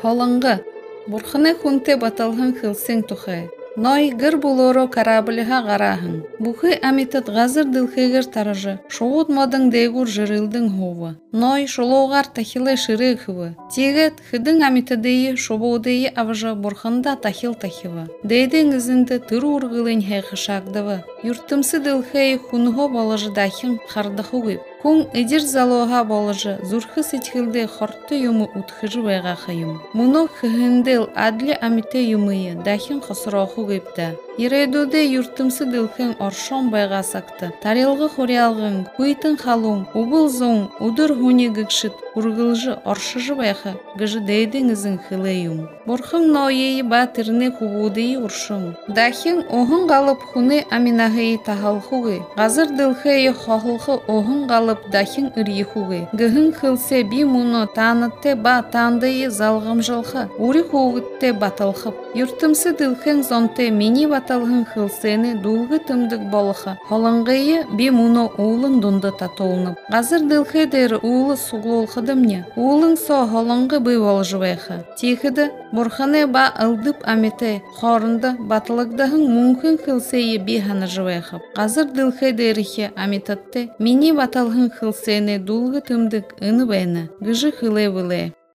Холыңғы, бурханы хунте баталхын хылсың тухай. Ной гыр булоро кораблиха гарахын. Бухы амитат газыр дылхыгыр таражы. Шоуд модың дейгур жырылдың хова. Ной шолоугар тахилы шыры хывы. Тегет хыдың амитадыйы шобоудыйы авжа бурханда тахил тахива. Дейдің ізінді тыру ургылын хайқы шагдывы. Юртымсы дылхыйы хунго балажы дахин хардаху гып. Кун эдир залоха балажы зурхы сетхилды хорты юмы утхыжы вайга хайым. Муно хыхындыл адли амите юмые дахин хосроху гыпта. Ирайдуде юртымсы дылхын оршон байга сакты. Тарелғы хориалғын, куйтын халун, убыл зон, удыр хуни гыкшыт, ургылжы оршыжы байха, гыжы дейдің ізін хылайым. Борхын ноейі батырны хубудыйы уршын. Дахин оғын қалып хуны аминахыйы тахалхугы. Газыр дылхыйы хохылхы оғын қалып дахин ырйыхугы. Гыхын хылсе би муно танытте ба тандыйы залғымжылхы. Ури хугытте баталхып. Юртымсы дылхын зонте мини баталхын хылсені дулғы тымдық болыхы. Холыңғыйы би муно уылын дунды татолынып. Газыр дылхы дәрі уылы суглолхыдымне. Уылын со холыңғы бүй олжывайхы. Тихыды бурханы ба ылдып амете хорынды батылыгдahın мүмкін хылсейі би ханы жывайхып. Газыр дылхы дәріхе аметатте мини баталхын хылсені дулғы тымдық ыны бәйні. Гыжы хылай вылай.